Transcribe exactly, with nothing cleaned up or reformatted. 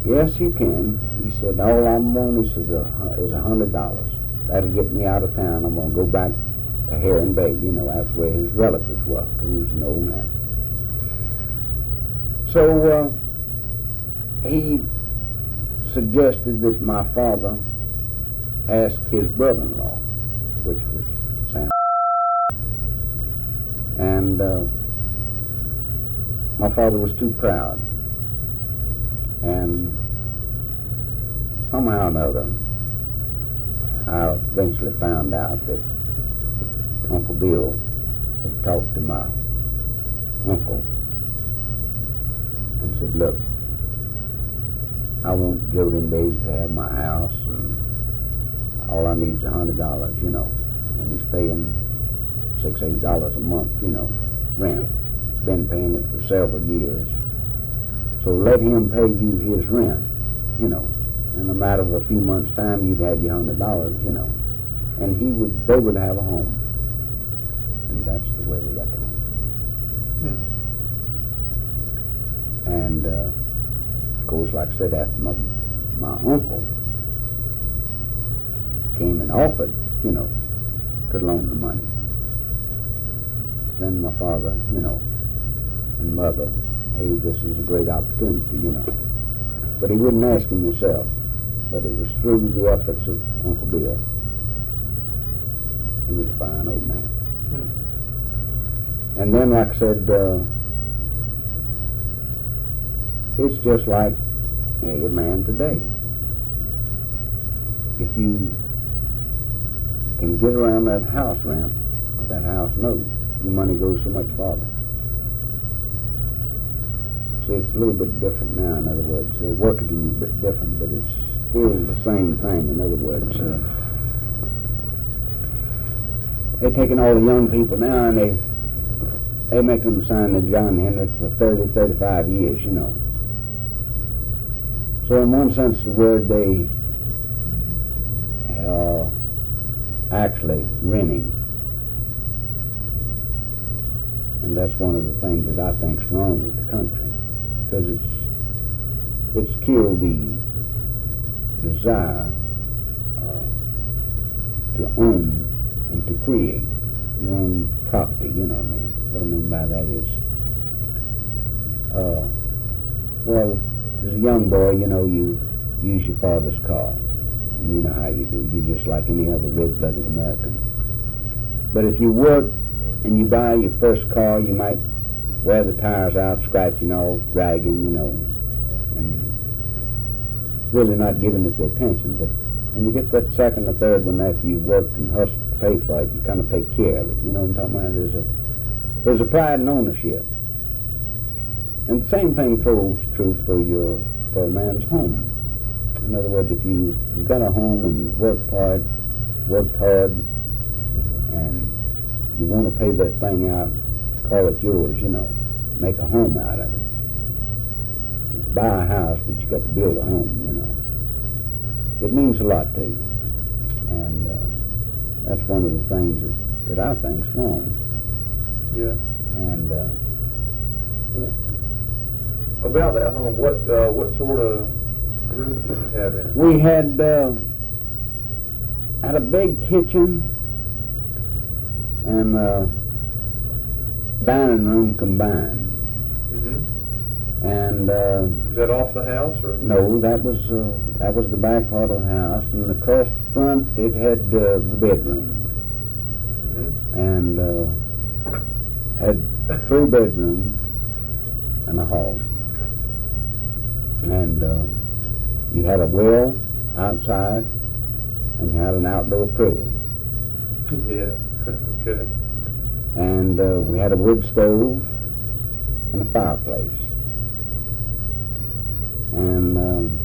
yes, you can. He said, all I'm wanting is a, is a hundred dollars. That'll get me out of town. I'm going to go back to Heron Bay, you know, after where his relatives were, because he was an old man. So uh, he suggested that my father ask his brother-in-law, which was Sam. And uh, my father was too proud. And somehow or another, I eventually found out that Uncle Bill had talked to my uncle and said, look, I want Jody Daisy to have my house, and all I need is a hundred dollars, you know, and he's paying six, eight dollars a month, you know, rent. Been paying it for several years. So let him pay you his rent, you know. In a matter of a few months' time, you'd have your hundred dollars, you know, and he would, they would have a home, and that's the way they got the home. Hmm. And uh, of course, like I said, after my my uncle came and offered, you know, could loan the money, then my father, you know, and mother, hey, this is a great opportunity, you know. But he wouldn't ask him himself. But it was through the efforts of Uncle Bill. He was a fine old man. Hmm. And then, like I said, uh, it's just like a man today. If you can get around that house rent or that house note, your money goes so much farther. See, it's a little bit different now, in other words. They work it a little bit different, but it's still the same thing, in other words. Uh, they're taking all the young people now and they they make them sign the John Henry for thirty, thirty-five years, you know. So in one sense of the word, they are actually renting. And that's one of the things that I think's wrong with the country, because it's it's killed the desire uh, to own and to create your own property, you know what I mean. What I mean by that is, uh, well, as a young boy, you know, you use your father's car, and you know how you do. You're just like any other red-blooded American. But if you work and you buy your first car, you might wear the tires out, scratching off, dragging, you know, and really not giving it the attention. But when you get that second or third one after you've worked and hustled to pay for it, you kind of take care of it. You know what I'm talking about? There's a, there's a pride in ownership. And the same thing holds true for your for a man's home. In other words, if you, you've got a home and you've worked hard, worked hard, and you want to pay that thing out, call it yours, you know, make a home out of it. You buy a house, but you got to build a home, you know. It means a lot to you. And uh, that's one of the things that, that I think's wrong. Yeah. And uh, about that home, what uh, what sort of rooms did you have in it? we had uh, had a big kitchen and uh, dining room combined. Mm-hmm. And uh, Is that off the house or? no, that was uh, that was the back part of the house, and across the front it had uh, the bedrooms, Mm-hmm. and uh, had three bedrooms and a hall, and uh, you had a well outside, and you had an outdoor privy. Yeah. Okay. And uh, we had a wood stove and a fireplace. And um,